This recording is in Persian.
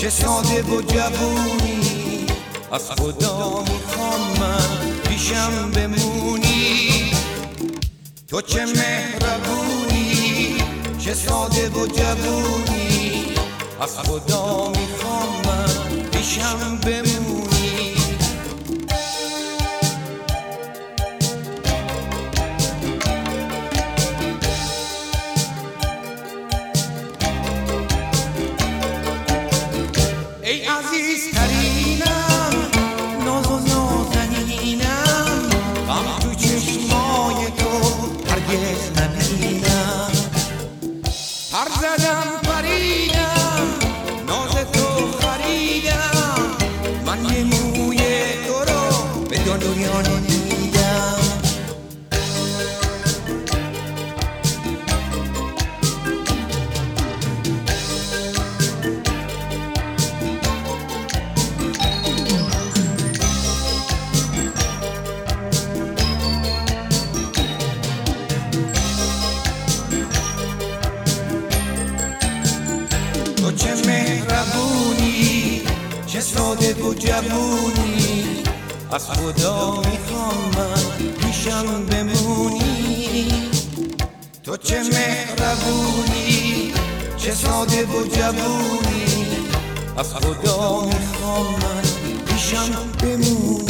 چه ساده و جوونی، از خدا میخوام من پیشم بمونی. تو چه مهربونی، چه ساده و جوونی، از خدا میخوام من پیشم بمونی. ای عزیز ترینم، ناز و نازنینم، غم تو چشمای تو هرگز نبینم. پر زدم پریدم، ناز تو خریدم، من یه موی تو رو به دنیا ندیدم. تو چه مهربونی، چه ساده و جوونی، از خدا میخوام من پیشم بمونی. تو چه مهربونی، چه ساده و جوونی، از خدا میخوام من پیشم بمونی.